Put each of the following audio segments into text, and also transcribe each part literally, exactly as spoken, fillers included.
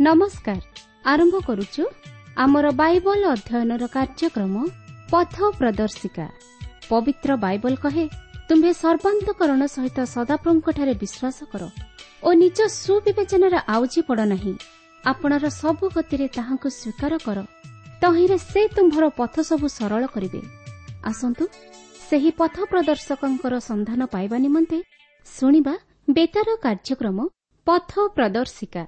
नमस्कार। आरंभ करुचु आमर बाइबल अध्ययनर कार्यक्रम पथ प्रदर्शिका। पवित्र बाइबल कहे, तुम्हें सर्वांतकरण सहित सदाप्रभुଙ୍କଠାରେ विश्वास कर ओ निज सुविवेचनार आउजी पड़ नहीं। आपणर सबु गतिरे ताहांकु स्वीकार कर, तहिरे से तुम्भर पथ सबु सरल करिवे। आसंतु सेही पथ प्रदर्शकंकर संधान पाइबा निमंते शुणिबा बेतार कार्यक्रम पथ प्रदर्शिका।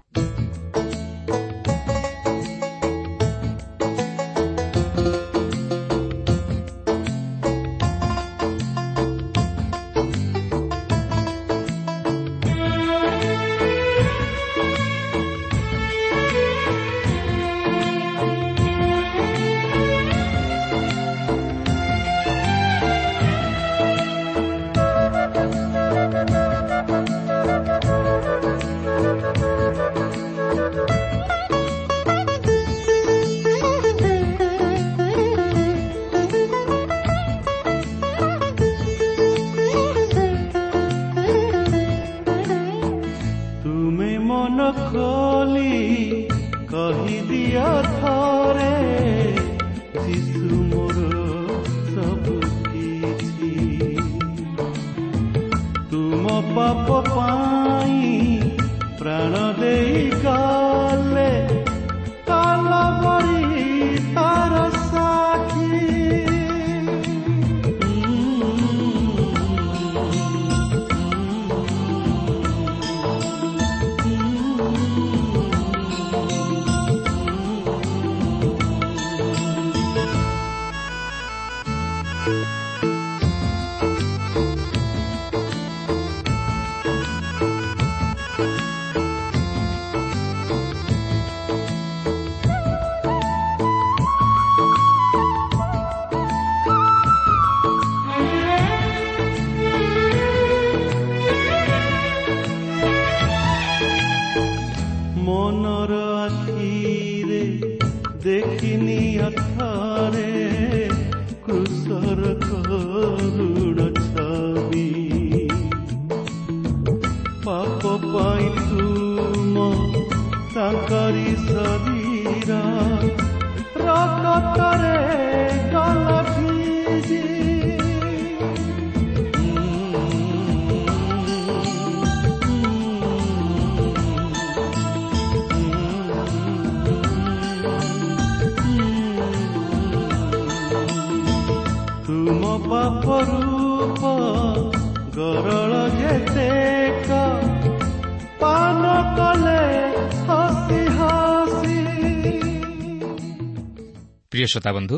प्रिय श्रोता बंधु,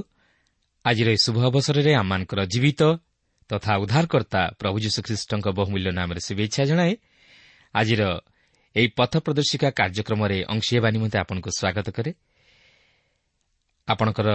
आज शुभ अवसर में आम जीवित तथा उद्धारकर्ता प्रभु यीशुख्रीष्ट बहुमूल्य नाम शुभेच्छा जनाए। आज पथ प्रदर्शिका कार्यक्रम अंश होगा निमंते आपको स्वागत करे। आपणकर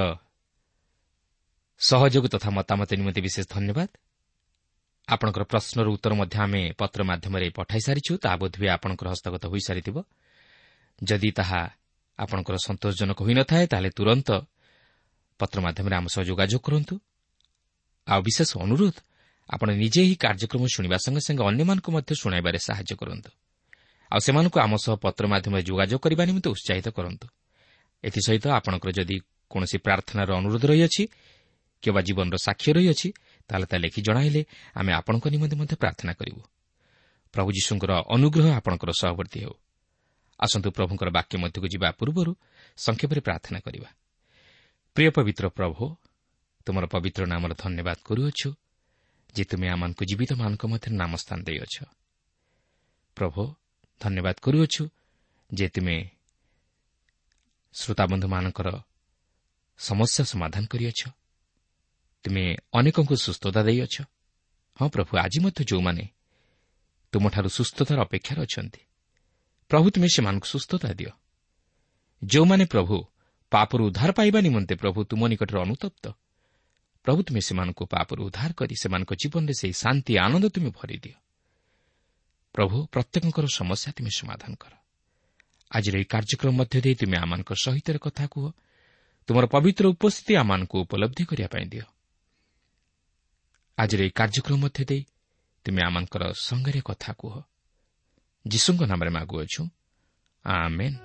सहयोग तथा मतामत निमंते विशेष धन्यवाद। आपणकर प्रश्नर उत्तर आम पत्र माध्यम पठाई सारिछु, ता बोधवे आपणकर हस्तगत हो सारी। जदि ताहा आपणकर संतोषजनक होई न थाए ताले तुरंत पत्र माध्यम आम सह जोगाजोग करंतु। आ विशेष अनुरोध, आपण निजे ही कार्यक्रम शुणिबा संगे संगे अन्य मानकु मध्ये शुणाइबारे सहायता करंतु। आ सेमानकु आम सह पत्र माध्यम जोगाजोग करबा निमित्त उत्साहित करंतु। एथि सहित आपणकर जदि कोनोसी प्रार्थनार अनुरोध रही अछि केबा जीवनर साक्ष्य रही अछि ताले ता लेखि जणाइले आमे आपणक निमित्त मध्ये प्रार्थना करिवु। प्रभु यीशुंकर अनुग्रह आपणकर सहवर्ती हेउ। आसंतु प्रभुंकर वाक्य मध्यकु जिबा पूर्वरु संक्षेपरे प्रार्थना करिबा। प्रिय पवित्र प्रभु, तुमर पवित्र नामर धन्यवाद करुअछु जे तुमे आमानकु जीवित मानक मध्य नाम स्थान देइअछ। प्रभु, धन्यवाद करुअछु जे तुमे श्रोताबंधु मानकर समस्या समाधान करिअछ। तुमे अनेकंकु सुस्थता देइअछ। हाँ प्रभु, आज मध्य जो माने तुमठारु सुस्थतार अपेक्षार अछंती, प्रभु तुमे सेमानकु सुस्थता दियो। जो माने प्रभु पापरु उद्धार पाइबा निमंते प्रभु तुम निकटर अनुतप्त, प्रभु तुमे सेमानकु पापरु उद्धार करी सेमानक जीवन रे सेही शांति आनंद तुमे भरि दियो। प्रभु, प्रत्येकଙ୍କର समस्या तुमे समाधान कर। आज रे कार्यक्रम मध्य दे तुमे आमानक सहित कथा कुह, तुमर पवित्र उपस्थिति आमानकु उपलब्धि करिया पई दियो। आज रे कार्यक्रम मध्य दे तुमे आमानकर संगरे कथा कुह। यीशुଙ୍କ नामରେ मागुअछु, आमेन।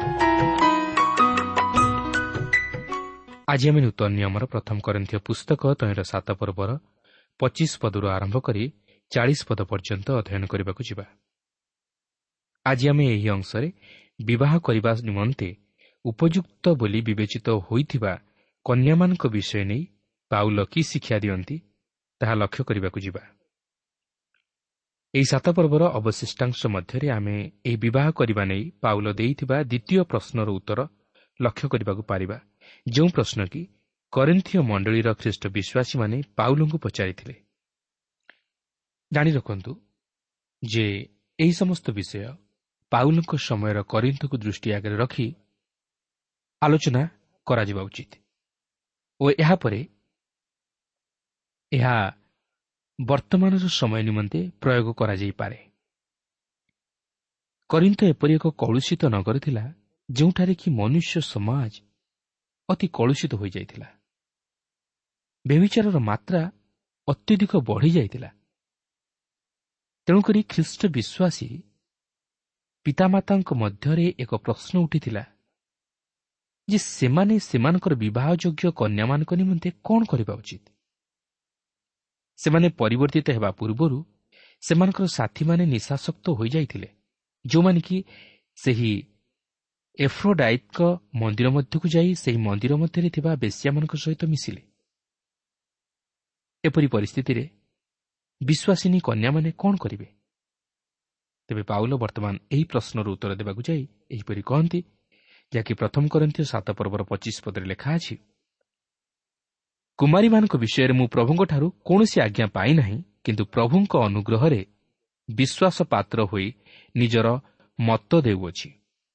ଆଜି ଆମେ ନୂତନ ନିୟମର ପ୍ରଥମ କରିନ୍ଥୀୟ ପୁସ୍ତକ ତହିଁର ସାତ ପର୍ବର ପଚିଶ ପଦରୁ ଆରମ୍ଭ କରି ଚାଳିଶ ପଦ ପର୍ଯ୍ୟନ୍ତ ଅଧ୍ୟୟନ କରିବାକୁ ଯିବା। ଆଜି ଆମେ ଏହି ଅଂଶରେ ବିବାହ କରିବା ନିମନ୍ତେ ଉପଯୁକ୍ତ ବୋଲି ବିବେଚିତ ହୋଇଥିବା କନ୍ୟାମାନଙ୍କ ବିଷୟ ନେଇ ପାଉଲ କି ଶିକ୍ଷା ଦିଅନ୍ତି ତାହା ଲକ୍ଷ୍ୟ କରିବାକୁ ଯିବା। ଏହି ସାତ ପର୍ବର ଅବଶିଷ୍ଟାଂଶ ମଧ୍ୟରେ ଆମେ ଏହି ବିବାହ କରିବା ନେଇ ପାଉଲ ଦେଇଥିବା ଦ୍ୱିତୀୟ ପ୍ରଶ୍ନର ଉତ୍ତର ଲକ୍ଷ୍ୟ କରିବାକୁ ପାରିବା, ଯେଉଁ ପ୍ରଶ୍ନ କି କରିନ୍ଥୀୟ ମଣ୍ଡଳୀର ଖ୍ରୀଷ୍ଟ ବିଶ୍ୱାସୀମାନେ ପାଉଲଙ୍କୁ ପଚାରିଥିଲେ। ଜାଣି ରଖନ୍ତୁ ଯେ ଏହି ସମସ୍ତ ବିଷୟ ପାଉଲଙ୍କ ସମୟର କରିନ୍ଥକୁ ଦୃଷ୍ଟି ଆଗରେ ରଖି ଆଲୋଚନା କରାଯିବା ଉଚିତ ଓ ଏହାପରେ ଏହା ବର୍ତ୍ତମାନର ସମୟ ନିମନ୍ତେ ପ୍ରୟୋଗ କରାଯାଇପାରେ। କରିନ୍ଥ ଏପରି ଏକ କଳୁଷିତ ନଗର ଥିଲା ଯେଉଁଠାରେ କି ମନୁଷ୍ୟ ସମାଜ ଅତି କଳୁଷିତ ହୋଇଯାଇଥିଲା। ବ୍ୟଭିଚାରର ମାତ୍ରା ଅତ୍ୟଧିକ ବଢ଼ିଯାଇଥିଲା। ତେଣୁକରି ଖ୍ରୀଷ୍ଟ ବିଶ୍ୱାସୀ ପିତାମାତାଙ୍କ ମଧ୍ୟରେ ଏକ ପ୍ରଶ୍ନ ଉଠିଥିଲା ଯେ ସେମାନେ ସେମାନଙ୍କର ବିବାହଯୋଗ୍ୟ କନ୍ୟାମାନଙ୍କ ନିମନ୍ତେ କ'ଣ କରିବା ଉଚିତ। ସେମାନେ ପରିବର୍ତ୍ତିତ ହେବା ପୂର୍ବରୁ ସେମାନଙ୍କର ସାଥୀମାନେ ନିଶାସକ୍ତ ହୋଇଯାଇଥିଲେ, ଯେଉଁମାନେ କି ସେହି ଏଫ୍ରୋଡାଇଟ୍ଙ୍କ ମନ୍ଦିର ମଧ୍ୟକୁ ଯାଇ ସେହି ମନ୍ଦିର ମଧ୍ୟରେ ଥିବା ବେଶ୍ୟାମାନଙ୍କ ସହିତ ମିଶିଲେ। ଏପରି ପରିସ୍ଥିତିରେ ବିଶ୍ୱାସିନୀ କନ୍ୟାମାନେ କ'ଣ କରିବେ? ତେବେ ପାଉଲ ବର୍ତ୍ତମାନ ଏହି ପ୍ରଶ୍ନର ଉତ୍ତର ଦେବାକୁ ଯାଇ ଏହିପରି କହନ୍ତି, ଯାହାକି ପ୍ରଥମ କରିନ୍ଥୀୟ ସାତ ପର୍ବର ପଚିଶ ପଦରେ ଲେଖା ଅଛି, କୁମାରୀମାନଙ୍କ ବିଷୟରେ ମୁଁ ପ୍ରଭୁଙ୍କଠାରୁ କୌଣସି ଆଜ୍ଞା ପାଇନାହିଁ, କିନ୍ତୁ ପ୍ରଭୁଙ୍କ ଅନୁଗ୍ରହରେ ବିଶ୍ୱାସ ପାତ୍ର ହୋଇ ନିଜର ମତ ଦେଉଅଛି।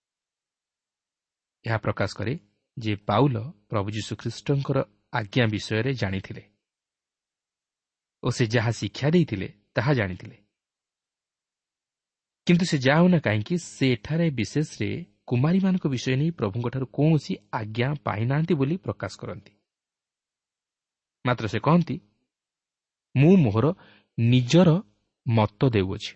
ଏହା ପ୍ରକାଶ କରେ ଯେ ପାଉଲ ପ୍ରଭୁ ଯୀଶୁଖ୍ରୀଷ୍ଟଙ୍କର ଆଜ୍ଞା ବିଷୟରେ ଜାଣିଥିଲେ ଓ ସେ ଯାହା ଶିକ୍ଷା ଦେଇଥିଲେ ତାହା ଜାଣିଥିଲେ। କିନ୍ତୁ ସେ ଯାହା ହେଉନା କାହିଁକି ସେ ଏଠାରେ ବିଶେଷରେ କୁମାରୀମାନଙ୍କ ବିଷୟ ନେଇ ପ୍ରଭୁଙ୍କଠାରୁ କୌଣସି ଆଜ୍ଞା ପାଇନାହାନ୍ତି ବୋଲି ପ୍ରକାଶ କରନ୍ତି। ମାତ୍ର ସେ କହନ୍ତି, ମୁଁ ମୋହର ନିଜର ମତ ଦେଉଅଛି।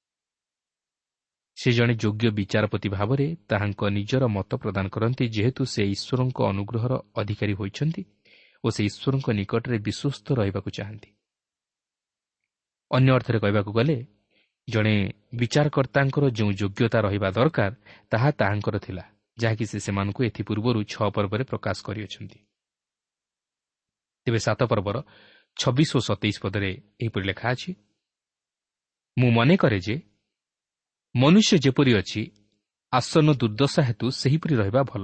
ସେ ଜଣେ ଯୋଗ୍ୟ ବିଚାରପତି ଭାବରେ ତାହାଙ୍କ ନିଜର ମତ ପ୍ରଦାନ କରନ୍ତି, ଯେହେତୁ ସେ ଈଶ୍ୱରଙ୍କ ଅନୁଗ୍ରହର ଅଧିକାରୀ ହୋଇଛନ୍ତି ଓ ସେ ଈଶ୍ୱରଙ୍କ ନିକଟରେ ବିଶ୍ୱସ୍ତ ରହିବାକୁ ଚାହାନ୍ତି। ଅନ୍ୟ ଅର୍ଥରେ କହିବାକୁ ଗଲେ ଜଣେ ବିଚାରକର୍ତ୍ତାଙ୍କର ଯେଉଁ ଯୋଗ୍ୟତା ରହିବା ଦରକାର ତାହା ତାହାଙ୍କର ଥିଲା, ଯାହାକି ସେ ସେମାନଙ୍କୁ ଏଥିପୂର୍ବରୁ ଛଅ ପର୍ବରେ ପ୍ରକାଶ କରିଅଛନ୍ତି। ତେବେ ସାତ ପର୍ବର ଛବିଶ ଓ ସତେଇଶ ପଦରେ ଏହିପରି ଲେଖା ଅଛି, ମୁଁ ମନେ କରେ ଯେ ମନୁଷ୍ୟ ଯେପରି ଅଛି ଆସନ୍ନ ଦୁର୍ଦ୍ଦଶା ହେତୁ ସେହିପରି ରହିବା ଭଲ।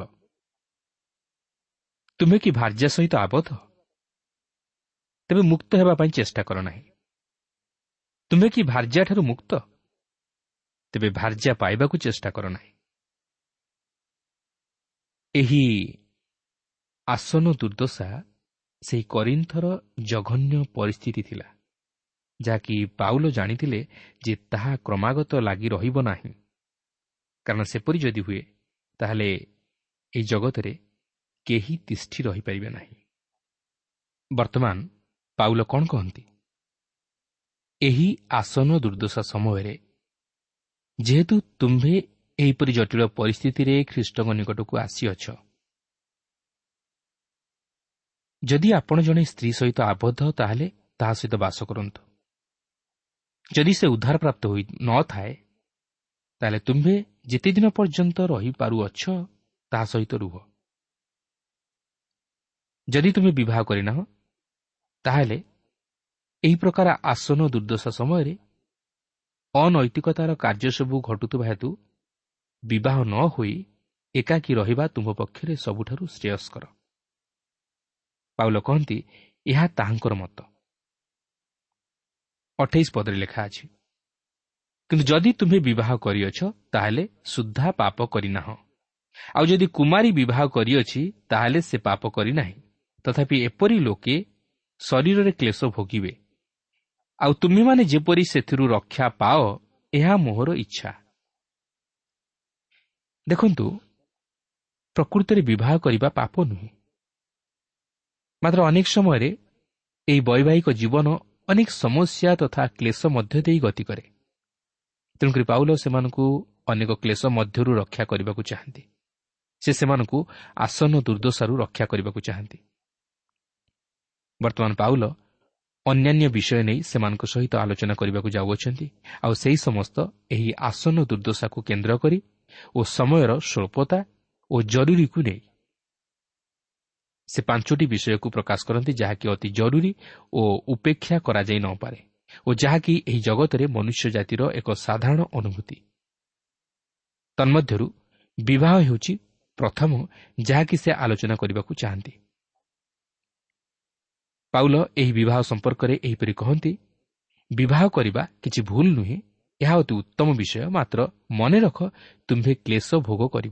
ତୁମେ କି ଭାର୍ଯ୍ୟା ସହିତ ଆବଦ୍ଧ? ତେବେ ମୁକ୍ତ ହେବା ପାଇଁ ଚେଷ୍ଟା କର ନାହିଁ। ତୁମେ କି ଭାର୍ଯ୍ୟାଠାରୁ ମୁକ୍ତ? ତେବେ ଭାର୍ଯ୍ୟା ପାଇବାକୁ ଚେଷ୍ଟା କର ନାହିଁ। ଏହି ଆସନ୍ନ ଦୁର୍ଦ୍ଦଶା ସେହି କରିନ୍ଥର ଜଘନ୍ୟ ପରିସ୍ଥିତି ଥିଲା, ଯାହାକି ପାଉଲ ଜାଣିଥିଲେ ଯେ ତାହା କ୍ରମାଗତ ଲାଗି ରହିବ ନାହିଁ, କାରଣ ସେପରି ଯଦି ହୁଏ ତାହେଲେ ଏହି ଜଗତରେ କେହି ତିଷ୍ଠି ରହିପାରିବେ ନାହିଁ। ବର୍ତ୍ତମାନ ପାଉଲ କ'ଣ କହନ୍ତି? ଏହି ଆସନ୍ନ ଦୁର୍ଦ୍ଦଶା ସମୟରେ ଯେହେତୁ ତୁମ୍ଭେ ଏହିପରି ଜଟିଳ ପରିସ୍ଥିତିରେ ଖ୍ରୀଷ୍ଟଙ୍କ ନିକଟକୁ ଆସିଅଛ, ଯଦି ଆପଣ ଜଣେ ସ୍ତ୍ରୀ ସହିତ ଆବଦ୍ଧ ତାହେଲେ ତାହା ସହିତ ବାସ କରନ୍ତୁ। ଯଦି ସେ ଉଦ୍ଧାରପ୍ରାପ୍ତ ହୋଇ ନଥାଏ ତାହେଲେ ତୁମ୍ଭେ ଯେତେଦିନ ପର୍ଯ୍ୟନ୍ତ ରହିପାରୁଅଛ ତାହା ସହିତ ରୁହ। ଯଦି ତୁମେ ବିବାହ କରିନାହ ତାହେଲେ ଏହି ପ୍ରକାର ଆସନ୍ନ ଦୁର୍ଦ୍ଦଶା ସମୟରେ ଅନୈତିକତାର କାର୍ଯ୍ୟ ସବୁ ଘଟୁଥିବା ହେତୁ ବିବାହ ନ ହୋଇ ଏକାକୀ ରହିବା ତୁମ୍ଭ ପକ୍ଷରେ ସବୁଠାରୁ ଶ୍ରେୟସ୍କର। ପାଉଲ କହନ୍ତି, ଏହା ତାହାଙ୍କର ମତ। ଅଠେଇଶ ପଦରେ ଲେଖା ଅଛି, କିନ୍ତୁ ଯଦି ତୁମ୍ଭେ ବିବାହ କରିଅଛ ତାହେଲେ ସୁଦ୍ଧା ପାପ କରିନାହ। ଆଉ ଯଦି କୁମାରୀ ବିବାହ କରିଅଛି ତାହେଲେ ସେ ପାପ କରିନାହିଁ। ତଥାପି ଏପରି ଲୋକେ ଶରୀରରେ କ୍ଲେଶ ଭୋଗିବେ, ଆଉ ତୁମେମାନେ ଯେପରି ସେଥିରୁ ରକ୍ଷା ପାଅ ଏହା ମୋହର ଇଚ୍ଛା। ଦେଖନ୍ତୁ, ପ୍ରକୃତରେ ବିବାହ କରିବା ପାପ ନୁହେଁ, ମାତ୍ର ଅନେକ ସମୟରେ ଏହି ବୈବାହିକ ଜୀବନ ଅନେକ ସମସ୍ୟା ତଥା କ୍ଲେଶ ମଧ୍ୟ ଦେଇ ଗତି କରେ। ତେଣୁକରି ପାଉଲ ସେମାନଙ୍କୁ ଅନେକ କ୍ଲେଶ ମଧ୍ୟରୁ ରକ୍ଷା କରିବାକୁ ଚାହାନ୍ତି। ସେ ସେମାନଙ୍କୁ ଆସନ୍ନ ଦୁର୍ଦ୍ଦଶାରୁ ରକ୍ଷା କରିବାକୁ ଚାହାନ୍ତି। ବର୍ତ୍ତମାନ ପାଉଲ ଅନ୍ୟାନ୍ୟ ବିଷୟ ନେଇ ସେମାନଙ୍କ ସହିତ ଆଲୋଚନା କରିବାକୁ ଯାଉଅଛନ୍ତି। ଆଉ ସେହି ସମସ୍ତ ଏହି ଆସନ୍ନ ଦୁର୍ଦ୍ଦଶାକୁ କେନ୍ଦ୍ର କରି ଓ ସମୟର ସ୍ୱଳ୍ପତା ଓ ଜରୁରୀକୁ ନେଇ ସେ ପାଞ୍ଚଟି ବିଷୟକୁ ପ୍ରକାଶ କରନ୍ତି, ଯାହାକି ଅତି ଜରୁରୀ ଓ ଉପେକ୍ଷା କରାଯାଇ ନପାରେ ଓ ଯାହାକି ଏହି ଜଗତରେ ମନୁଷ୍ୟ ଜାତିର ଏକ ସାଧାରଣ ଅନୁଭୂତି। ତନ୍ମଧ୍ୟରୁ ବିବାହ ହେଉଛି ପ୍ରଥମ, ଯାହାକି ସେ ଆଲୋଚନା କରିବାକୁ ଚାହାନ୍ତି। ପାଉଲ ଏହି ବିବାହ ସମ୍ପର୍କରେ ଏହିପରି କହନ୍ତି, ବିବାହ କରିବା କିଛି ଭୁଲ ନୁହେଁ, ଏହା ଅତି ଉତ୍ତମ ବିଷୟ। ମାତ୍ର ମନେ ରଖ, ତୁମ୍ଭେ କ୍ଲେଶ ଭୋଗ କରିବ।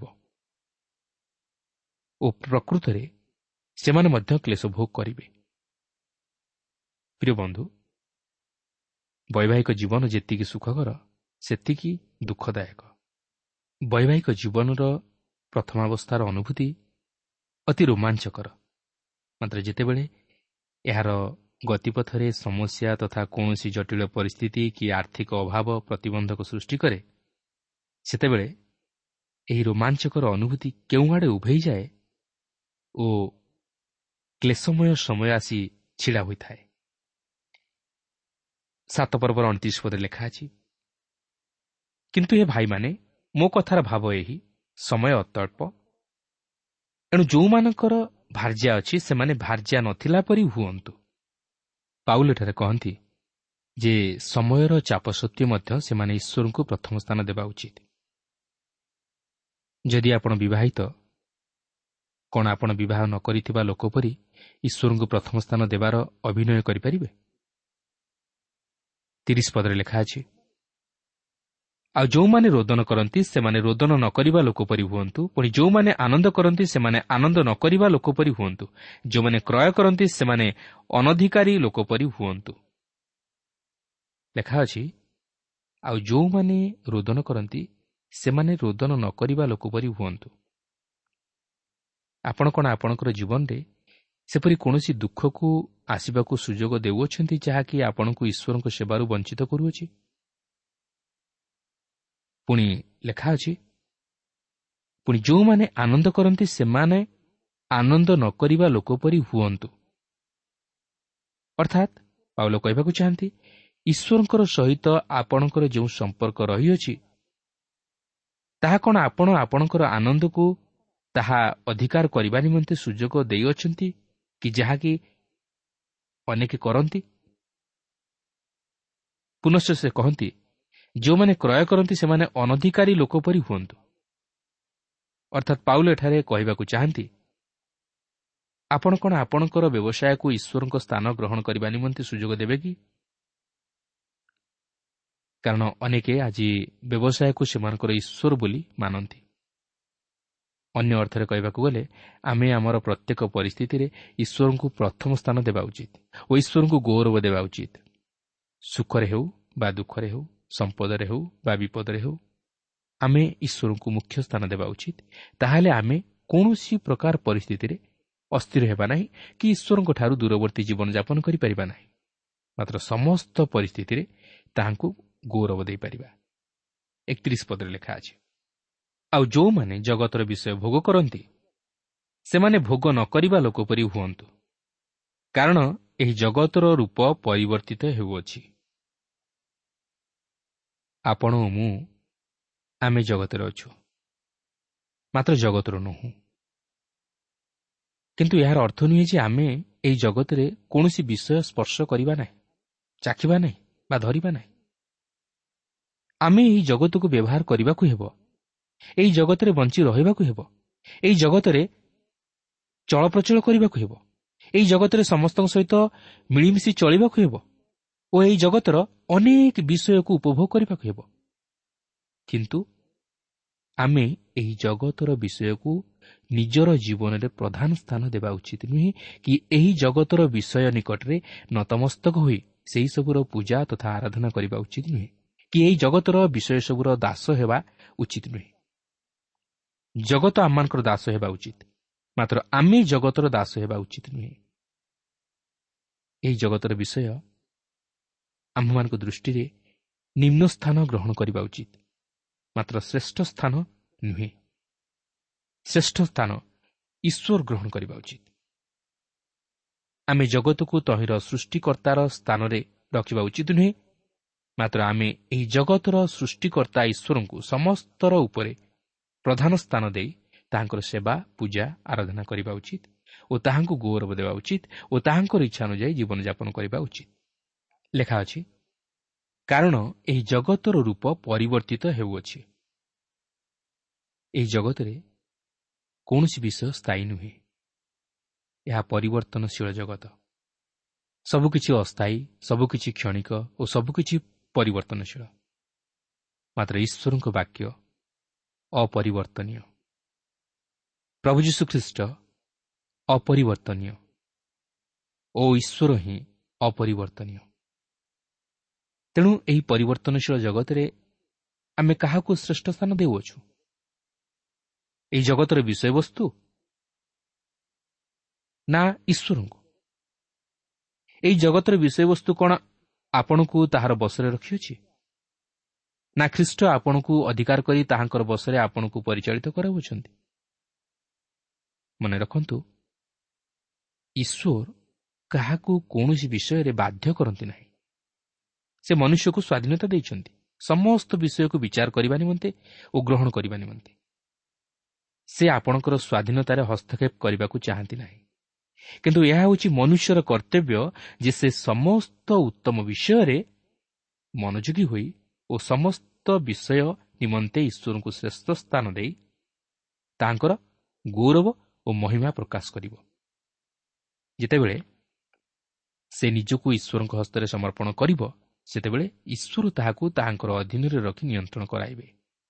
ଓ ପ୍ରକୃତରେ ସେମାନେ ମଧ୍ୟ କ୍ଲେଶ ଭୋଗ କରିବେ। ପ୍ରିୟ ବନ୍ଧୁ, ବୈବାହିକ ଜୀବନ ଯେତିକି ସୁଖକର ସେତିକି ଦୁଃଖଦାୟକ। ବୈବାହିକ ଜୀବନର ପ୍ରଥମାବସ୍ଥାର ଅନୁଭୂତି ଅତି ରୋମାଞ୍ଚକର। ମାତ୍ର ଯେତେବେଳେ ଏହାର ଗତିପଥରେ ସମସ୍ୟା ତଥା କୌଣସି ଜଟିଳ ପରିସ୍ଥିତି କି ଆର୍ଥିକ ଅଭାବ ପ୍ରତିବନ୍ଧକ ସୃଷ୍ଟି କରେ, ସେତେବେଳେ ଏହି ରୋମାଞ୍ଚକର ଅନୁଭୂତି କେଉଁଆଡ଼େ ଉଭେଇଯାଏ ଓ କ୍ଲେଶମୟ ସମୟ ଆସି ଛିଡ଼ା ହୋଇଥାଏ। ସାତ ପର୍ବର ଅଣତିରିଶ ପଦରେ ଲେଖା ଅଛି, କିନ୍ତୁ ଏ ଭାଇମାନେ, ମୋ କଥାର ଭାବ ଏହି, ସମୟ ଅତ୍ୟଳ୍ପ। ଏଣୁ ଯେଉଁମାନଙ୍କର ଭାର୍ଯ୍ୟା ଅଛି ସେମାନେ ଭାର୍ଯ୍ୟା ନଥିଲା ପରି ହୁଅନ୍ତୁ। ପାଉଲ ଏଠାରେ କହନ୍ତି ଯେ ସମୟର ଚାପ ସତ୍ତ୍ୱେ ମଧ୍ୟ ସେମାନେ ଈଶ୍ୱରଙ୍କୁ ପ୍ରଥମ ସ୍ଥାନ ଦେବା ଉଚିତ। ଯଦି ଆପଣ ବିବାହିତ, କ'ଣ ଆପଣ ବିବାହ ନ କରିଥିବା ଲୋକ ପରି ଈଶ୍ୱରଙ୍କୁ ପ୍ରଥମ ସ୍ଥାନ ଦେବାର ଅଭିନୟ କରିପାରିବେ? ତିରିଶ ପଦରେ ଲେଖା ଅଛି, ଆଉ ଯେଉଁମାନେ ରୋଦନ କରନ୍ତି ସେମାନେ ରୋଦନ ନ କରିବା ଲୋକ ପରି ହୁଅନ୍ତୁ। ପୁଣି ଯେଉଁମାନେ ଆନନ୍ଦ କରନ୍ତି ସେମାନେ ଆନନ୍ଦ ନ କରିବା ଲୋକ ପରି ହୁଅନ୍ତୁ। ଯେଉଁମାନେ କ୍ରୟ କରନ୍ତି ସେମାନେ ଅନଧିକାରୀ ଲୋକ ପରି ହୁଅନ୍ତୁ। ଲେଖା ଅଛି, ଆଉ ଯେଉଁମାନେ ରୋଦନ କରନ୍ତି ସେମାନେ ରୋଦନ ନ କରିବା ଲୋକ ପରି ହୁଅନ୍ତୁ। ଆପଣ କ'ଣ ଆପଣଙ୍କର ଜୀବନରେ ସେପରି କୌଣସି ଦୁଃଖକୁ ଆସିବାକୁ ସୁଯୋଗ ଦେଉଅଛନ୍ତି, ଯାହାକି ଆପଣଙ୍କୁ ଈଶ୍ୱରଙ୍କ ସେବାରୁ ବଞ୍ଚିତ କରୁଅଛି? ପୁଣି ଲେଖା ଅଛି, ପୁଣି ଯେଉଁମାନେ ଆନନ୍ଦ କରନ୍ତି ସେମାନେ ଆନନ୍ଦ ନ କରିବା ଲୋକ ପରି ହୁଅନ୍ତୁ। ଅର୍ଥାତ୍ ପାଉଲ କହିବାକୁ ଚାହାନ୍ତି, ଈଶ୍ୱରଙ୍କର ସହିତ ଆପଣଙ୍କର ଯେଉଁ ସମ୍ପର୍କ ରହିଅଛି, ତାହା କ'ଣ ଆପଣ ଆପଣଙ୍କର ଆନନ୍ଦକୁ ତାହା ଅଧିକାର କରିବା ନିମନ୍ତେ ସୁଯୋଗ ଦେଇଅଛନ୍ତି କି, ଯାହାକି ଅନେକ କରନ୍ତି? ପୁନଶ୍ଚ ସେ କହନ୍ତି, ଯେଉଁମାନେ କ୍ରୟ କରନ୍ତି ସେମାନେ ଅନଧିକାରୀ ଲୋକ ପରି ହୁଅନ୍ତୁ। ଅର୍ଥାତ୍ ପାଉଲ ଏଠାରେ କହିବାକୁ ଚାହାନ୍ତି, ଆପଣ କ'ଣ ଆପଣଙ୍କର ବ୍ୟବସାୟକୁ ଈଶ୍ୱରଙ୍କ ସ୍ଥାନ ଗ୍ରହଣ କରିବା ନିମନ୍ତେ ସୁଯୋଗ ଦେବେ କି? କାରଣ ଅନେକେ ଆଜି ବ୍ୟବସାୟକୁ ସେମାନଙ୍କର ଈଶ୍ୱର ବୋଲି ମାନନ୍ତି। ଅନ୍ୟ ଅର୍ଥରେ କହିବାକୁ ଗଲେ, ଆମେ ଆମର ପ୍ରତ୍ୟେକ ପରିସ୍ଥିତିରେ ଈଶ୍ୱରଙ୍କୁ ପ୍ରଥମ ସ୍ଥାନ ଦେବା ଉଚିତ ଓ ଈଶ୍ୱରଙ୍କୁ ଗୌରବ ଦେବା ଉଚିତ। ସୁଖରେ ହେଉ ବା ଦୁଃଖରେ ହେଉ, ସମ୍ପଦରେ ହେଉ ବା ବିପଦରେ ହେଉ, ଆମେ ଈଶ୍ୱରଙ୍କୁ ମୁଖ୍ୟ ସ୍ଥାନ ଦେବା ଉଚିତ। ତାହେଲେ ଆମେ କୌଣସି ପ୍ରକାର ପରିସ୍ଥିତିରେ ଅସ୍ଥିର ହେବା ନାହିଁ କି ଈଶ୍ୱରଙ୍କଠାରୁ ଦୂରବର୍ତ୍ତୀ ଜୀବନଯାପନ କରିପାରିବା ନାହିଁ। ମାତ୍ର ସମସ୍ତ ପରିସ୍ଥିତିରେ ତାହାଙ୍କୁ ଗୌରବ ଦେଇପାରିବା। ଏକତିରିଶ ପଦରେ ଲେଖା ଅଛି, ଆଉ ଯେଉଁମାନେ ଜଗତର ବିଷୟ ଭୋଗ କରନ୍ତି ସେମାନେ ଭୋଗ ନ କରିବା ଲୋକ ପରି ହୁଅନ୍ତୁ, କାରଣ ଏହି ଜଗତର ରୂପ ପରିବର୍ତ୍ତିତ ହେଉଅଛି। ଆପଣ ଓ ମୁଁ, ଆମେ ଜଗତରେ ଅଛୁ, ମାତ୍ର ଜଗତର ନୁହଁ। କିନ୍ତୁ ଏହାର ଅର୍ଥ ନୁହେଁ ଯେ ଆମେ ଏହି ଜଗତରେ କୌଣସି ବିଷୟ ସ୍ପର୍ଶ କରିବା ନାହିଁ, ଚାଖିବା ନାହିଁ ବା ଧରିବା ନାହିଁ। ଆମେ ଏହି ଜଗତକୁ ବ୍ୟବହାର କରିବାକୁ ହେବ, ଏହି ଜଗତରେ ବଞ୍ଚି ରହିବାକୁ ହେବ, ଏହି ଜଗତରେ ଚଳପ୍ରଚଳ କରିବାକୁ ହେବ, ଏହି ଜଗତରେ ସମସ୍ତଙ୍କ ସହିତ ମିଳିମିଶି ଚଳିବାକୁ ହେବ ଓ ଏହି ଜଗତର ଅନେକ ବିଷୟକୁ ଉପଭୋଗ କରିବାକୁ ହେବ। କିନ୍ତୁ ଆମେ ଏହି ଜଗତର ବିଷୟକୁ ନିଜର ଜୀବନରେ ପ୍ରଧାନ ସ୍ଥାନ ଦେବା ଉଚିତ ନୁହେଁ କି ଏହି ଜଗତର ବିଷୟ ନିକଟରେ ନତମସ୍ତକ ହୋଇ ସେହିସବୁର ପୂଜା ତଥା ଆରାଧନା କରିବା ଉଚିତ ନୁହେଁ କି ଏହି ଜଗତର ବିଷୟ ସବୁର ଦାସ ହେବା ଉଚିତ ନୁହେଁ। ଜଗତ ଆମମାନଙ୍କର ଦାସ ହେବା ଉଚିତ, ମାତ୍ର ଆମେ ଜଗତର ଦାସ ହେବା ଉଚିତ ନୁହେଁ। ଏହି ଜଗତର ବିଷୟ ଆମ୍ଭମାନଙ୍କ ଦୃଷ୍ଟିରେ ନିମ୍ନ ସ୍ଥାନ ଗ୍ରହଣ କରିବା ଉଚିତ, ମାତ୍ର ଶ୍ରେଷ୍ଠ ସ୍ଥାନ ନୁହେଁ। ଶ୍ରେଷ୍ଠ ସ୍ଥାନ ଈଶ୍ୱର ଗ୍ରହଣ କରିବା ଉଚିତ। ଆମେ ଜଗତକୁ ତହିଁର ସୃଷ୍ଟିକର୍ତ୍ତାର ସ୍ଥାନରେ ରଖିବା ଉଚିତ ନୁହେଁ, ମାତ୍ର ଆମେ ଏହି ଜଗତର ସୃଷ୍ଟିକର୍ତ୍ତା ଈଶ୍ୱରଙ୍କୁ ସମସ୍ତର ଉପରେ ପ୍ରଧାନ ସ୍ଥାନ ଦେଇ ତାହାଙ୍କର ସେବା, ପୂଜା, ଆରାଧନା କରିବା ଉଚିତ ଓ ତାହାଙ୍କୁ ଗୌରବ ଦେବା ଉଚିତ ଓ ତାହାଙ୍କର ଇଚ୍ଛା ଅନୁଯାୟୀ ଜୀବନଯାପନ କରିବା ଉଚିତ। ଲେଖା ଅଛି, କାରଣ ଏହି ଜଗତର ରୂପ ପରିବର୍ତ୍ତିତ ହେଉଅଛି। ଏହି ଜଗତରେ କୌଣସି ବିଷୟ ସ୍ଥାୟୀ ନୁହେଁ। ଏହା ପରିବର୍ତ୍ତନଶୀଳ ଜଗତ। ସବୁକିଛି ଅସ୍ଥାୟୀ, ସବୁକିଛି କ୍ଷଣିକ ଓ ସବୁକିଛି ପରିବର୍ତ୍ତନଶୀଳ। ମାତ୍ର ଈଶ୍ୱରଙ୍କ ବାକ୍ୟ ଅପରିବର୍ତ୍ତନୀୟ। ପ୍ରଭୁ ଯୀଶୁଖ୍ରୀଷ୍ଟ ଅପରିବର୍ତ୍ତନୀୟ ଓ ଈଶ୍ୱର ହିଁ ଅପରିବର୍ତ୍ତନୀୟ। ତେଣୁ ଏହି ପରିବର୍ତ୍ତନଶୀଳ ଜଗତରେ ଆମେ କାହାକୁ ଶ୍ରେଷ୍ଠ ସ୍ଥାନ ଦେଉଅଛୁ? ଏହି ଜଗତର ବିଷୟବସ୍ତୁ ନା ଈଶ୍ୱରଙ୍କୁ? ଏହି ଜଗତର ବିଷୟବସ୍ତୁ କ'ଣ ଆପଣଙ୍କୁ ତାହାର ବଶରେ ରଖିଅଛି, ନା ଖ୍ରୀଷ୍ଟ ଆପଣଙ୍କୁ ଅଧିକାର କରି ତାହାଙ୍କର ବଶରେ ଆପଣଙ୍କୁ ପରିଚାଳିତ କରାଉଛନ୍ତି? ମନେ ରଖନ୍ତୁ, ଈଶ୍ୱର କାହାକୁ କୌଣସି ବିଷୟରେ ବାଧ୍ୟ କରନ୍ତି ନାହିଁ। ସେ ମନୁଷ୍ୟକୁ ସ୍ୱାଧୀନତା ଦେଇଛନ୍ତି ସମସ୍ତ ବିଷୟକୁ ବିଚାର କରିବା ନିମନ୍ତେ ଓ ଗ୍ରହଣ କରିବା ନିମନ୍ତେ। ସେ ଆପଣଙ୍କର ସ୍ୱାଧୀନତାରେ ହସ୍ତକ୍ଷେପ କରିବାକୁ ଚାହାନ୍ତି ନାହିଁ। କିନ୍ତୁ ଏହା ହେଉଛି ମନୁଷ୍ୟର କର୍ତ୍ତବ୍ୟ ଯେ ସେ ସମସ୍ତ ଉତ୍ତମ ବିଷୟରେ ମନୋଯୋଗୀ ହୋଇ ଓ ସମସ୍ତ ବିଷୟ ନିମନ୍ତେ ଈଶ୍ୱରଙ୍କୁ ଶ୍ରେଷ୍ଠ ସ୍ଥାନ ଦେଇ ତାହାଙ୍କର ଗୌରବ ଓ ମହିମା ପ୍ରକାଶ କରିବ। ଯେତେବେଳେ ସେ ନିଜକୁ ଈଶ୍ୱରଙ୍କ ହସ୍ତରେ ସମର୍ପଣ କରିବ, ସେତେବେଳେ ଈଶ୍ୱର ତାହାକୁ ତାହାଙ୍କର ଅଧୀନରେ ରଖି ନିୟନ୍ତ୍ରଣ କରାଇବେ।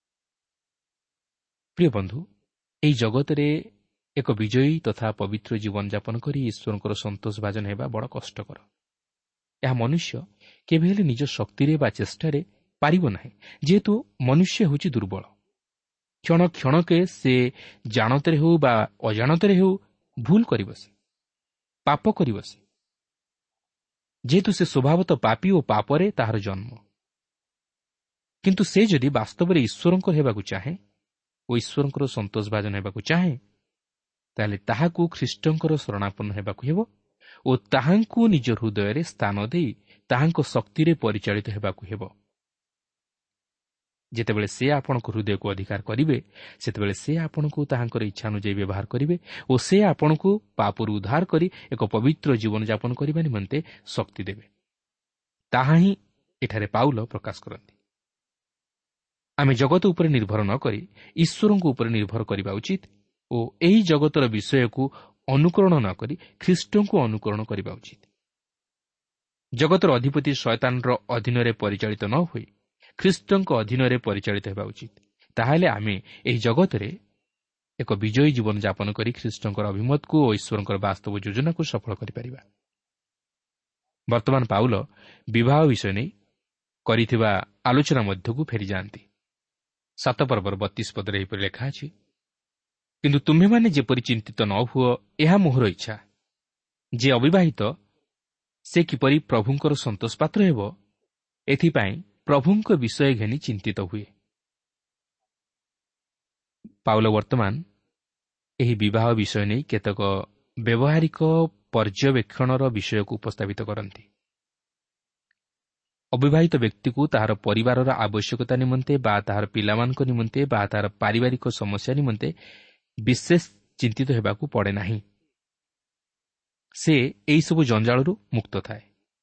ପ୍ରିୟ ବନ୍ଧୁ, ଏହି ଜଗତରେ ଏକ ବିଜୟୀ ତଥା ପବିତ୍ର ଜୀବନଯାପନ କରି ଈଶ୍ୱରଙ୍କର ସନ୍ତୋଷ ଭାଜନ ହେବା ବଡ଼ କଷ୍ଟକର। ଏହା ମନୁଷ୍ୟ କେବେ ହେଲେ ନିଜ ଶକ୍ତିରେ ବା ଚେଷ୍ଟାରେ ପାରିବ ନାହିଁ, ଯେହେତୁ ମନୁଷ୍ୟ ହେଉଛି ଦୁର୍ବଳ। କ୍ଷଣ କ୍ଷଣକେ ସେ ଜାଣତରେ ହେଉ ବା ଅଜାଣତରେ ହେଉ ଭୁଲ କରି ବସେ, ପାପ କରି ବସେ। ଯେହେତୁ ସେ ସ୍ୱଭାବତଃ ପାପୀ ଓ ପାପରେ ତାହାର ଜନ୍ମ। କିନ୍ତୁ ସେ ଯଦି ବାସ୍ତବରେ ଈଶ୍ୱରଙ୍କର ହେବାକୁ ଚାହେଁ ଓ ଈଶ୍ୱରଙ୍କର ସନ୍ତୋଷ ଭାଜନ ହେବାକୁ ଚାହେଁ, ତାହେଲେ ତାହାକୁ ଖ୍ରୀଷ୍ଟଙ୍କର ଶରଣାପନ୍ନ ହେବାକୁ ହେବ ଓ ତାହାଙ୍କୁ ନିଜ ହୃଦୟରେ ସ୍ଥାନ ଦେଇ ତାହାଙ୍କ ଶକ୍ତିରେ ପରିଚାଳିତ ହେବାକୁ ହେବ। ଯେତେବେଳେ ସେ ଆପଣଙ୍କ ହୃଦୟକୁ ଅଧିକାର କରିବେ, ସେତେବେଳେ ସେ ଆପଣଙ୍କୁ ତାହାଙ୍କର ଇଚ୍ଛା ଅନୁଯାୟୀ ବ୍ୟବହାର କରିବେ ଓ ସେ ଆପଣଙ୍କୁ ପାପରୁ ଉଦ୍ଧାର କରି ଏକ ପବିତ୍ର ଜୀବନଯାପନ କରିବା ନିମନ୍ତେ ଶକ୍ତି ଦେବେ। ତାହା ହିଁ ଏଠାରେ ପାଉଲ ପ୍ରକାଶ କରନ୍ତି। ଆମେ ଜଗତ ଉପରେ ନିର୍ଭର ନ କରି ଈଶ୍ୱରଙ୍କ ଉପରେ ନିର୍ଭର କରିବା ଉଚିତ ଓ ଏହି ଜଗତର ବିଷୟକୁ ଅନୁକରଣ ନ କରି ଖ୍ରୀଷ୍ଟଙ୍କୁ ଅନୁକରଣ କରିବା ଉଚିତ। ଜଗତର ଅଧିପତି ଶୟତାନର ଅଧୀନରେ ପରିଚାଳିତ ନ ହୋଇ ଖ୍ରୀଷ୍ଟଙ୍କ ଅଧୀନରେ ପରିଚାଳିତ ହେବା ଉଚିତ। ତାହେଲେ ଆମେ ଏହି ଜଗତରେ ଏକ ବିଜୟୀ ଜୀବନଯାପନ କରି ଖ୍ରୀଷ୍ଟଙ୍କର ଅଭିମତକୁ ଓ ଈଶ୍ୱରଙ୍କର ବାସ୍ତବ ଯୋଜନାକୁ ସଫଳ କରିପାରିବା। ବର୍ତ୍ତମାନ ପାଉଲ ବିବାହ ବିଷୟ ନେଇ କରିଥିବା ଆଲୋଚନା ମଧ୍ୟକୁ ଫେରିଯାଆନ୍ତି। ସାତ ପର୍ବର ବତିଶ ପଦରେ ଏହିପରି ଲେଖା ଅଛି, କିନ୍ତୁ ତୁମ୍ଭେମାନେ ଯେପରି ଚିନ୍ତିତ ନ ହୁଅ, ଏହା ମୋହର ଇଚ୍ଛା ଯେ ଅବିବାହିତ ସେ କିପରି ପ୍ରଭୁଙ୍କର ସନ୍ତୋଷ ପାତ୍ର ହେବ, ଏଥିପାଇଁ ପ୍ରଭୁଙ୍କ ବିଷୟ ଘେନି ଚିନ୍ତିତ ହୁଏ। ପାଉଲ ବର୍ତ୍ତମାନ ଏହି ବିବାହ ବିଷୟ ନେଇ କେତେକ ବ୍ୟବହାରିକ ପର୍ଯ୍ୟବେକ୍ଷଣର ବିଷୟକୁ ଉପସ୍ଥାପିତ କରନ୍ତି। ଅବିବାହିତ ବ୍ୟକ୍ତିକୁ ତାହାର ପରିବାରର ଆବଶ୍ୟକତା ନିମନ୍ତେ ବା ତାହାର ପିଲାମାନଙ୍କ ନିମନ୍ତେ ବା ତାହାର ପାରିବାରିକ ସମସ୍ୟା ନିମନ୍ତେ ବିଶେଷ ଚିନ୍ତିତ ହେବାକୁ ପଡ଼େ ନାହିଁ। ସେ ଏହିସବୁ ଜଞ୍ଜାଳରୁ ମୁକ୍ତ ଥାଏ।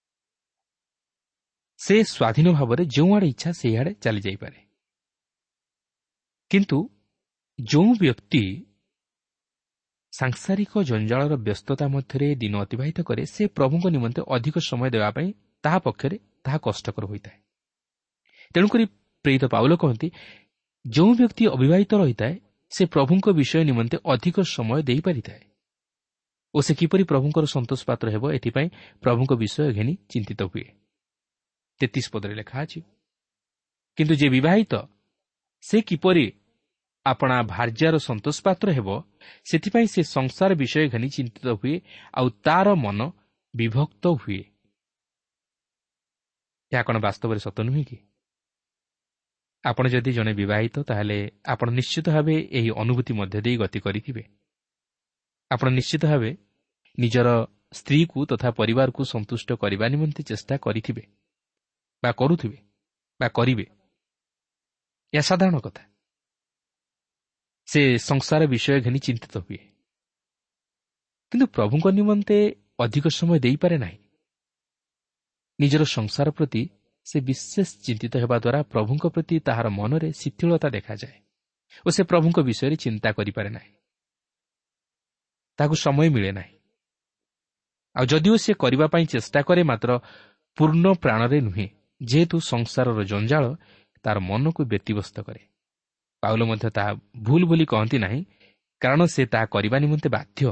ସେ ସ୍ୱାଧୀନ ଭାବରେ ଯେଉଁଆଡ଼େ ଇଚ୍ଛା ସେହିଆଡ଼େ ଚାଲିଯାଇପାରେ। କିନ୍ତୁ ଯେଉଁ ବ୍ୟକ୍ତି ସାଂସାରିକ ଜଞ୍ଜାଳର ବ୍ୟସ୍ତତା ମଧ୍ୟରେ ଦିନ ଅତିବାହିତ କରେ, ସେ ପ୍ରଭୁଙ୍କ ନିମନ୍ତେ ଅଧିକ ସମୟ ଦେବା ପାଇଁ ତାହା ପକ୍ଷରେ ତାହା କଷ୍ଟକର ହୋଇଥାଏ। ତେଣୁକରି ପ୍ରେରିତ ପାଉଲ କହନ୍ତି, ଯେଉଁ ବ୍ୟକ୍ତି ଅବିବାହିତ ରହିଥାଏ ସେ ପ୍ରଭୁଙ୍କ ବିଷୟ ନିମନ୍ତେ ଅଧିକ ସମୟ ଦେଇପାରିଥାଏ ଓ ସେ କିପରି ପ୍ରଭୁଙ୍କର ସନ୍ତୋଷ ପାତ୍ର ହେବ, ଏଥିପାଇଁ ପ୍ରଭୁଙ୍କ ବିଷୟ ଘେନି ଚିନ୍ତିତ ହୁଏ। ତେତିଶ ପଦରେ ଲେଖା ଅଛି, କିନ୍ତୁ ଯେ ବିବାହିତ ସେ କିପରି ଆପଣା ଭାର୍ଯ୍ୟାର ସନ୍ତୋଷ ପାତ୍ର ହେବ, ସେଥିପାଇଁ ସେ ସଂସାର ବିଷୟ ଘେନି ଚିନ୍ତିତ ହୁଏ ଆଉ ତାର ମନ ବିଭକ୍ତ ହୁଏ। ଏହା କ'ଣ ବାସ୍ତବରେ ସତ ନୁହେଁ କି? ଆପଣ ଯଦି ଜଣେ ବିବାହିତ ତାହେଲେ ଆପଣ ନିଶ୍ଚିତ ଭାବେ ଏହି ଅନୁଭୂତି ମଧ୍ୟ ଦେଇ ଗତି କରିଥିବେ। ଆପଣ ନିଶ୍ଚିତ ଭାବେ ନିଜର ସ୍ତ୍ରୀକୁ ତଥା ପରିବାରକୁ ସନ୍ତୁଷ୍ଟ କରିବା ନିମନ୍ତେ ଚେଷ୍ଟା କରିଥିବେ ବା କରୁଥିବେ ବା କରିବେ। ଏହା ସାଧାରଣ କଥା। ସେ ସଂସାର ବିଷୟ ଘେନି ଚିନ୍ତିତ ହୁଏ, କିନ୍ତୁ ପ୍ରଭୁଙ୍କ ନିମନ୍ତେ ଅଧିକ ସମୟ ଦେଇପାରେ ନାହିଁ। ନିଜର ସଂସାର ପ୍ରତି ସେ ବିଶେଷ ଚିନ୍ତିତ ହେବା ଦ୍ୱାରା ପ୍ରଭୁଙ୍କ ପ୍ରତି ତାହାର ମନରେ ଶିଥିଳତା ଦେଖାଯାଏ ଓ ସେ ପ୍ରଭୁଙ୍କ ବିଷୟରେ ଚିନ୍ତା କରିପାରେ ନାହିଁ। ତାହାକୁ ସମୟ ମିଳେ ନାହିଁ। ଆଉ ଯଦିଓ ସେ କରିବା ପାଇଁ ଚେଷ୍ଟା କରେ, ମାତ୍ର ପୂର୍ଣ୍ଣ ପ୍ରାଣରେ ନୁହେଁ, ଯେହେତୁ ସଂସାରର ଜଞ୍ଜାଳ ତାର ମନକୁ ବ୍ୟତିବ୍ୟସ୍ତ କରେ। ପାଉଲ ମଧ୍ୟ ତାହା ଭୁଲ ବୋଲି କହନ୍ତି ନାହିଁ, କାରଣ ସେ ତାହା କରିବା ନିମନ୍ତେ ବାଧ୍ୟ।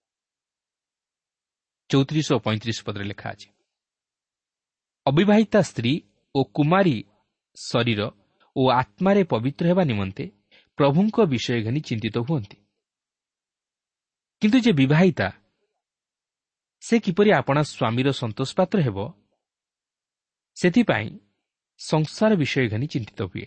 ଚଉତିରିଶ ଓ ପଇଁତିରିଶ ପଦରେ ଲେଖା ଅଛି, ଅବିବାହିତା ସ୍ତ୍ରୀ ଓ କୁମାରୀ ଶରୀର ଓ ଆତ୍ମାରେ ପବିତ୍ର ହେବା ନିମନ୍ତେ ପ୍ରଭୁଙ୍କ ବିଷୟ ଘେନି ଚିନ୍ତିତ ହୁଅନ୍ତି। କିନ୍ତୁ ଯେ ବିବାହିତା, ସେ କିପରି ଆପଣା ସ୍ୱାମୀର ସନ୍ତୋଷ ପାତ୍ର ହେବ, ସେଥିପାଇଁ ସଂସାର ବିଷୟ ଘେନି ଚିନ୍ତିତ ହୁଏ।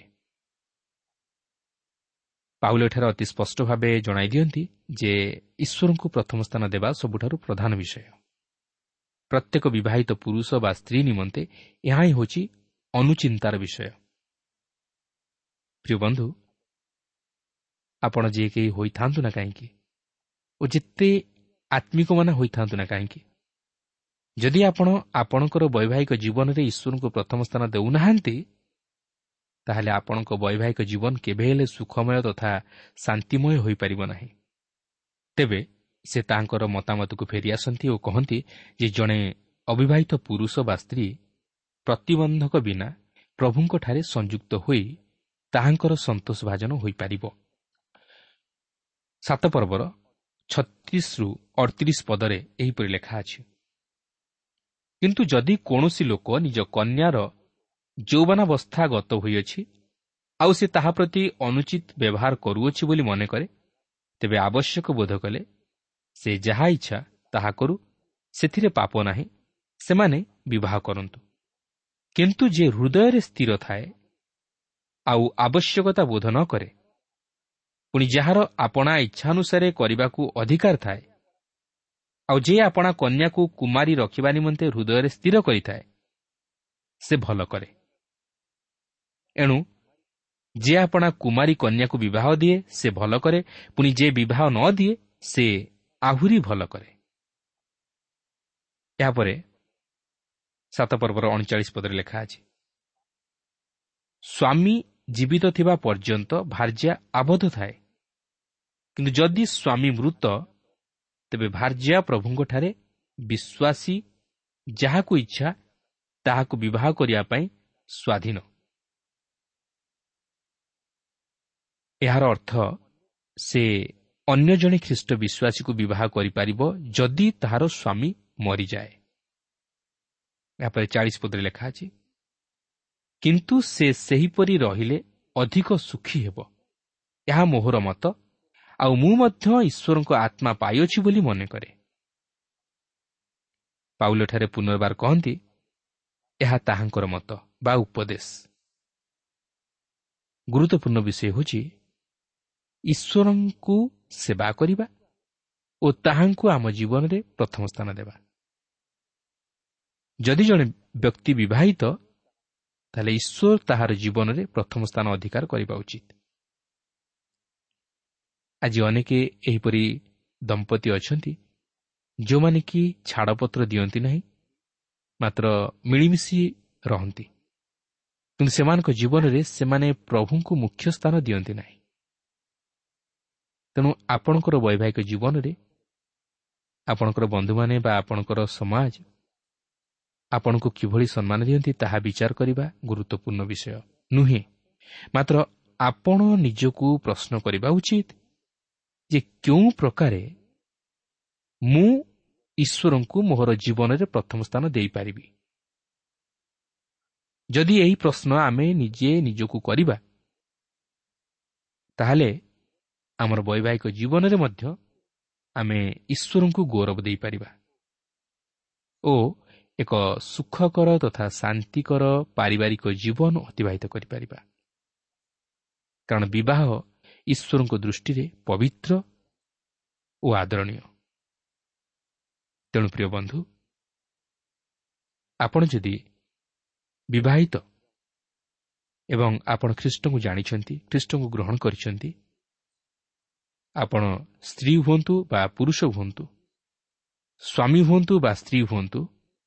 ପାଉଲ ଏଠାରେ ଅତି ସ୍ପଷ୍ଟ ଭାବେ ଜଣାଇ ଦିଅନ୍ତି ଯେ ଈଶ୍ୱରଙ୍କୁ ପ୍ରଥମ ସ୍ଥାନ ଦେବା ସବୁଠାରୁ ପ୍ରଧାନ ବିଷୟ। ପ୍ରତ୍ୟେକ ବିବାହିତ ପୁରୁଷ ବା ସ୍ତ୍ରୀ ନିମନ୍ତେ ଏହା ହିଁ ହେଉଛି ଅନୁଚିନ୍ତାର ବିଷୟ। ପ୍ରିୟ ବନ୍ଧୁ, ଆପଣ ଯିଏ କେହି ହୋଇଥାନ୍ତୁ ନା କାହିଁକି ଓ ଯେତେ ଆତ୍ମିକମାନେ ହୋଇଥାନ୍ତୁ ନା କାହିଁକି, ଯଦି ଆପଣ ଆପଣଙ୍କର ବୈବାହିକ ଜୀବନରେ ଈଶ୍ୱରଙ୍କୁ ପ୍ରଥମ ସ୍ଥାନ ଦେଉନାହାନ୍ତି, ତାହେଲେ ଆପଣଙ୍କ ବୈବାହିକ ଜୀବନ କେବେ ହେଲେ ସୁଖମୟ ତଥା ଶାନ୍ତିମୟ ହୋଇପାରିବ ନାହିଁ। ତେବେ ସେ ତାଙ୍କର ମତାମତକୁ ଫେରିଆସନ୍ତି ଓ କହନ୍ତି ଯେ ଜଣେ ଅବିବାହିତ ପୁରୁଷ ବା ସ୍ତ୍ରୀ ପ୍ରତିବନ୍ଧକ ବିନା ପ୍ରଭୁଙ୍କଠାରେ ସଂଯୁକ୍ତ ହୋଇ ତାହାଙ୍କର ସନ୍ତୋଷ ଭାଜନ ହୋଇପାରିବ। ସାତ ପର୍ବର ଛତିଶରୁ ଅଠତିରିଶ ପଦରେ ଏହିପରି ଲେଖା ଅଛି, କିନ୍ତୁ ଯଦି କୌଣସି ଲୋକ ନିଜ କନ୍ୟାର ଯୌବନାବସ୍ଥା ଗତ ହୋଇଅଛି ଆଉ ସେ ତାହା ପ୍ରତି ଅନୁଚିତ ବ୍ୟବହାର କରୁଅଛି ବୋଲି ମନେ କରେ, ତେବେ ଆବଶ୍ୟକ ବୋଧ କଲେ ସେ ଯାହା ଇଚ୍ଛା ତାହା କରୁ, ସେଥିରେ ପାପ ନାହିଁ, ସେମାନେ ବିବାହ କରନ୍ତୁ। କିନ୍ତୁ ଯେ ହୃଦୟରେ ସ୍ଥିର ଥାଏ ଆଉ ଆବଶ୍ୟକତା ବୋଧ ନ କରେ, ପୁଣି ଯାହାର ଆପଣା ଇଚ୍ଛାନୁସାରେ କରିବାକୁ ଅଧିକାର ଥାଏ, ଆଉ ଯେ ଆପଣା କନ୍ୟାକୁ କୁମାରୀ ରଖିବା ନିମନ୍ତେ ହୃଦୟରେ ସ୍ଥିର କରିଥାଏ, ସେ ଭଲ କରେ। ଏଣୁ ଯେ ଆପଣା କୁମାରୀ କନ୍ୟାକୁ ବିବାହ ଦିଏ ସେ ଭଲ କରେ, ପୁଣି ଯେ ବିବାହ ନ ଦିଏ ସେ ଆହୁରି ଭଲ କରେ। ଏହାପରେ ସାତ ପର୍ବର ଅଣଚାଳିଶ ପଦରେ ଲେଖା ଅଛି, ସ୍ୱାମୀ ଜୀବିତ ଥିବା ପର୍ଯ୍ୟନ୍ତ ଭାର୍ଯ୍ୟା ଆବଦ୍ଧ ଥାଏ, କିନ୍ତୁ ଯଦି ସ୍ୱାମୀ ମୃତ, ତେବେ ଭାର୍ଯ୍ୟା ପ୍ରଭୁଙ୍କଠାରେ ବିଶ୍ୱାସୀ, ଯାହାକୁ ଇଚ୍ଛା ତାହାକୁ ବିବାହ କରିବା ପାଇଁ ସ୍ୱାଧୀନ। ଏହାର ଅର୍ଥ ସେ ଅନ୍ୟ ଜଣେ ଖ୍ରୀଷ୍ଟ ବିଶ୍ୱାସୀକୁ ବିବାହ କରିପାରିବ ଯଦି ତାହାର ସ୍ୱାମୀ ମରିଯାଏ। ଏହାପରେ ଚାଳିଶ ପଦରେ ଲେଖା ଅଛି, କିନ୍ତୁ ସେ ସେହିପରି ରହିଲେ ଅଧିକ ସୁଖୀ ହେବ, ଏହା ମୋହର ମତ, ଆଉ ମୁଁ ମଧ୍ୟ ଈଶ୍ୱରଙ୍କ ଆତ୍ମା ପାଇଅଛି ବୋଲି ମନେ କରେ। ପାଉଲଠାରେ ପୁନର୍ବାର କହନ୍ତି, ଏହା ତାହାଙ୍କର ମତ ବା ଉପଦେଶ। ଗୁରୁତ୍ୱପୂର୍ଣ୍ଣ ବିଷୟ ହେଉଛି ଈଶ୍ୱରଙ୍କୁ ସେବା କରିବା ଓ ତାହାଙ୍କୁ ଆମ ଜୀବନରେ ପ୍ରଥମ ସ୍ଥାନ ଦେବା। ଯଦି ଜଣେ ବ୍ୟକ୍ତି ବିବାହିତ, ତାହେଲେ ଈଶ୍ୱର ତାହାର ଜୀବନରେ ପ୍ରଥମ ସ୍ଥାନ ଅଧିକାର କରିବା ଉଚିତ। ଆଜି ଅନେକ ଏହିପରି ଦମ୍ପତି ଅଛନ୍ତି ଯେଉଁମାନେ କି ଛାଡ଼ପତ୍ର ଦିଅନ୍ତି ନାହିଁ, ମାତ୍ର ମିଳିମିଶି ରହନ୍ତି, କିନ୍ତୁ ସେମାନଙ୍କ ଜୀବନରେ ସେମାନେ ପ୍ରଭୁଙ୍କୁ ମୁଖ୍ୟ ସ୍ଥାନ ଦିଅନ୍ତି ନାହିଁ। ତେଣୁ ଆପଣଙ୍କର ବୈବାହିକ ଜୀବନରେ ଆପଣଙ୍କର ବନ୍ଧୁମାନେ ବା ଆପଣଙ୍କର ସମାଜ ଆପଣଙ୍କୁ କିଭଳି ସମ୍ମାନ ଦିଅନ୍ତି ତାହା ବିଚାର କରିବା ଗୁରୁତ୍ୱପୂର୍ଣ୍ଣ ବିଷୟ ନୁହେଁ, ମାତ୍ର ଆପଣ ନିଜକୁ ପ୍ରଶ୍ନ କରିବା ଉଚିତ ଯେ କେଉଁ ପ୍ରକାରେ ମୁଁ ଈଶ୍ୱରଙ୍କୁ ମୋହର ଜୀବନରେ ପ୍ରଥମ ସ୍ଥାନ ଦେଇପାରିବି। ଯଦି ଏହି ପ୍ରଶ୍ନ ଆମେ ନିଜେ ନିଜକୁ କରିବା, ତାହେଲେ ଆମର ବୈବାହିକ ଜୀବନରେ ମଧ୍ୟ ଆମେ ଈଶ୍ୱରଙ୍କୁ ଗୌରବ ଦେଇପାରିବା ଓ ଏକ ସୁଖକର ତଥା ଶାନ୍ତିକର ପାରିବାରିକ ଜୀବନ ଅତିବାହିତ କରିପାରିବା। କାରଣ ବିବାହ ଈଶ୍ୱରଙ୍କ ଦୃଷ୍ଟିରେ ପବିତ୍ର ଓ ଆଦରଣୀୟ। ତେଣୁ ପ୍ରିୟ ବନ୍ଧୁ, ଆପଣ ଯଦି ବିବାହିତ ଏବଂ ଆପଣ ଖ୍ରୀଷ୍ଟଙ୍କୁ ଜାଣିଛନ୍ତି, ଖ୍ରୀଷ୍ଟଙ୍କୁ ଗ୍ରହଣ କରିଛନ୍ତି, ଆପଣ ସ୍ତ୍ରୀ ହୁଅନ୍ତୁ ବା ପୁରୁଷ ହୁଅନ୍ତୁ, ସ୍ୱାମୀ ହୁଅନ୍ତୁ ବା ସ୍ତ୍ରୀ ହୁଅନ୍ତୁ,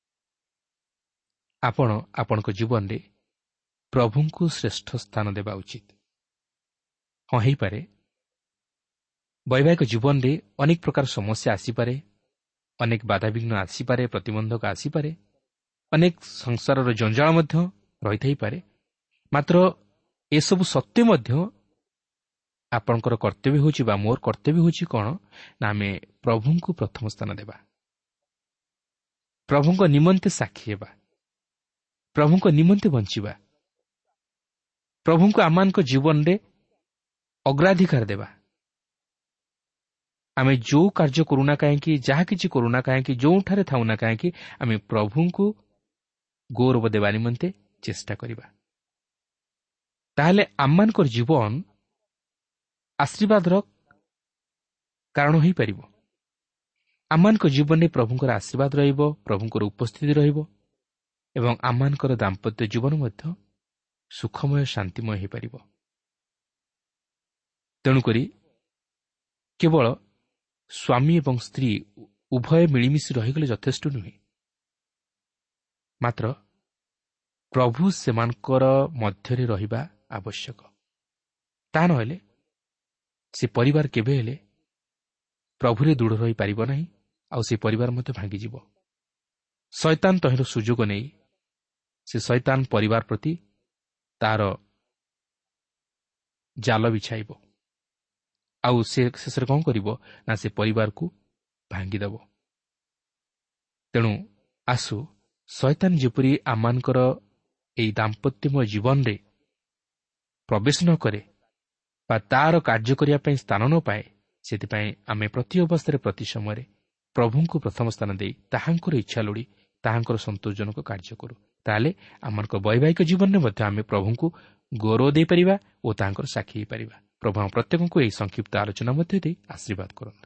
ଆପଣ ଆପଣଙ୍କ ଜୀବନରେ ପ୍ରଭୁଙ୍କୁ ଶ୍ରେଷ୍ଠ ସ୍ଥାନ ଦେବା ଉଚିତ। ହଁ, ହୋଇପାରେ ବୈବାହିକ ଜୀବନରେ ଅନେକ ପ୍ରକାର ସମସ୍ୟା ଆସିପାରେ, ଅନେକ ବାଧାବିଘ୍ନ ଆସିପାରେ, ପ୍ରତିବନ୍ଧକ ଆସିପାରେ, ଅନେକ ସଂସାରର ଜଞ୍ଜାଳ ମଧ୍ୟ ରହିଥାଇପାରେ। ମାତ୍ର ଏସବୁ ସତ୍ତ୍ୱେ ମଧ୍ୟ ଆପଣଙ୍କର କର୍ତ୍ତବ୍ୟ ହେଉଛି ବା ମୋର କର୍ତ୍ତବ୍ୟ ହେଉଛି କ'ଣ ନା ଆମେ ପ୍ରଭୁଙ୍କୁ ପ୍ରଥମ ସ୍ଥାନ ଦେବା, ପ୍ରଭୁଙ୍କ ନିମନ୍ତେ ସାକ୍ଷୀ ହେବା, ପ୍ରଭୁଙ୍କ ନିମନ୍ତେ ବଞ୍ଚିବା, ପ୍ରଭୁଙ୍କୁ ଆମମାନଙ୍କ ଜୀବନରେ ଅଗ୍ରାଧିକାର ଦେବା। ଆମେ ଯେଉଁ କାର୍ଯ୍ୟ କରୁନା କାହିଁକି, ଯାହା କିଛି କରୁନା କାହିଁକି, ଯେଉଁଠାରେ ଥାଉନା କାହିଁକି, ଆମେ ପ୍ରଭୁଙ୍କୁ ଗୌରବ ଦେବା ନିମନ୍ତେ ଚେଷ୍ଟା କରିବା। ତାହେଲେ ଆମମାନଙ୍କର ଜୀବନ ଆଶୀର୍ବାଦର କାରଣ ହୋଇପାରିବ। ଆମମାନଙ୍କ ଜୀବନରେ ପ୍ରଭୁଙ୍କର ଆଶୀର୍ବାଦ ରହିବ, ପ୍ରଭୁଙ୍କର ଉପସ୍ଥିତି ରହିବ ଏବଂ ଆମମାନଙ୍କର ଦାମ୍ପତ୍ୟ ଜୀବନ ମଧ୍ୟ ସୁଖମୟ, ଶାନ୍ତିମୟ ହୋଇପାରିବ। ତେଣୁକରି କେବଳ ସ୍ୱାମୀ ଏବଂ ସ୍ତ୍ରୀ ଉଭୟ ମିଳିମିଶି ରହିଗଲେ ଯଥେଷ୍ଟ ନୁହେଁ, ମାତ୍ର ପ୍ରଭୁ ସେମାନଙ୍କର ମଧ୍ୟରେ ରହିବା ଆବଶ୍ୟକ। ତାହା ନହେଲେ ସେ ପରିବାର କେବେ ହେଲେ ପ୍ରଭୁରେ ଦୃଢ଼ ରହିପାରିବ ନାହିଁ, ଆଉ ସେ ପରିବାର ମଧ୍ୟ ଭାଙ୍ଗିଯିବ। ଶୈତାନ ତହିଁର ସୁଯୋଗ ନେଇ ସେ ଶୈତାନ ପରିବାର ପ୍ରତି ତାହାର ଜାଲ ବିଛାଇବ, ଆଉ ସେ ଶେଷରେ କ'ଣ କରିବ ନା ସେ ପରିବାରକୁ ଭାଙ୍ଗିଦେବ। ତେଣୁ ଆସୁ ଶୈତାନ ଯେପରି ଆମମାନଙ୍କର ଏହି ଦାମ୍ପତ୍ୟମୟ ଜୀବନରେ ପ୍ରବେଶ ନ କରେ ବା ତାର କାର୍ଯ୍ୟ କରିବା ପାଇଁ ସ୍ଥାନ ନ ପାଏ, ସେଥିପାଇଁ ଆମେ ପ୍ରତି ଅବସ୍ଥାରେ, ପ୍ରତି ସମୟରେ ପ୍ରଭୁଙ୍କୁ ପ୍ରଥମ ସ୍ଥାନ ଦେଇ ତାହାଙ୍କର ଇଚ୍ଛା ଲୋଡ଼ି ତାହାଙ୍କର ସନ୍ତୋଷଜନକ କାର୍ଯ୍ୟ କରୁ। ତାହେଲେ ଆମମାନଙ୍କ ବୈବାହିକ ଜୀବନରେ ମଧ୍ୟ ଆମେ ପ୍ରଭୁଙ୍କୁ ଗୌରବ ଦେଇପାରିବା ଓ ତାହାଙ୍କର ସାକ୍ଷୀ ହୋଇପାରିବା। ପ୍ରଭୁ ଆମ ପ୍ରତ୍ୟେକଙ୍କୁ ଏହି ସଂକ୍ଷିପ୍ତ ଆଲୋଚନା ମଧ୍ୟ ଦେଇ ଆଶୀର୍ବାଦ କରନ୍ତୁ।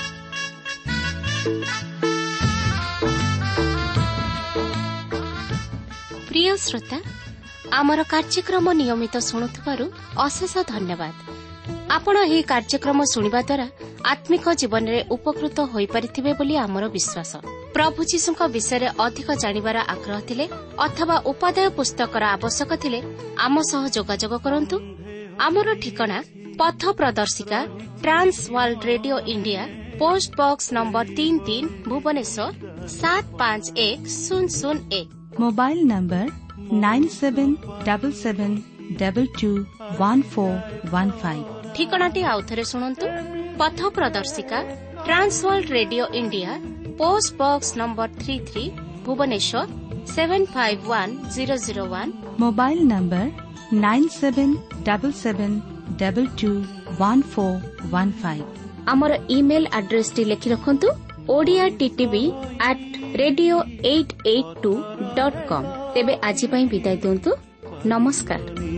ପ୍ରିୟ ଶ୍ରୋତା, ଆମର କାର୍ଯ୍ୟକ୍ରମ ନିୟମିତ ଶୁଣୁଥିବାରୁ ଅଶେଷ ଧନ୍ୟବାଦ। ଆପଣ ଏହି କାର୍ଯ୍ୟକ୍ରମ ଶୁଣିବା ଦ୍ୱାରା ଆତ୍ମିକ ଜୀବନରେ ଉପକୃତ ହୋଇପାରିଥିବେ ବୋଲି ଆମର ବିଶ୍ୱାସ। ପ୍ରଭୁ ଯୀଶୁଙ୍କ ବିଷୟରେ ଅଧିକ ଜାଣିବାର ଆଗ୍ରହ ଥିଲେ ଅଥବା ଉପାଦେୟ ପୁସ୍ତକର ଆବଶ୍ୟକ ଥିଲେ ଆମ ସହ ଯୋଗାଯୋଗ କରନ୍ତୁ। ଆମର ଠିକଣା ପଥ ପ୍ରଦର୍ଶିକା, trans world radio India, post box number ତିନି ତିନି, ଭୁବନେଶ୍ୱର ସାତ ପାଞ୍ଚ ଏକ ଶୂନ ଶୂନ ଏକ। Mobile number nine seven double seven double two one four one five. ଠିକଣାଟି ଆଉଥରେ ଶୁଣନ୍ତୁ। ପଥ ପ୍ରଦର୍ଶିକା, trans world radio India, post box number ତିନି ତିନି, Bhubaneswar seven five one zero zero one. Mobile number nine seven double seven double two one four one five. ଆମର email ଆଡ୍ରେସଟି ଲେଖି ରଖନ୍ତୁ, Odia TTV at radio eight eight two dot com. ତେବେ ଆଜି ପାଇଁ ବିଦାୟ ଦିଅନ୍ତୁ। ନମସ୍କାର।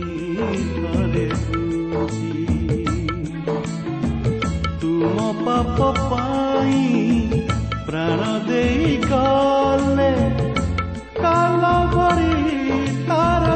ତୁମ ପାପ ପାଇଁ ପ୍ରାଣ ଦେଇ ଗଲେ କାଲବରୀ ତାର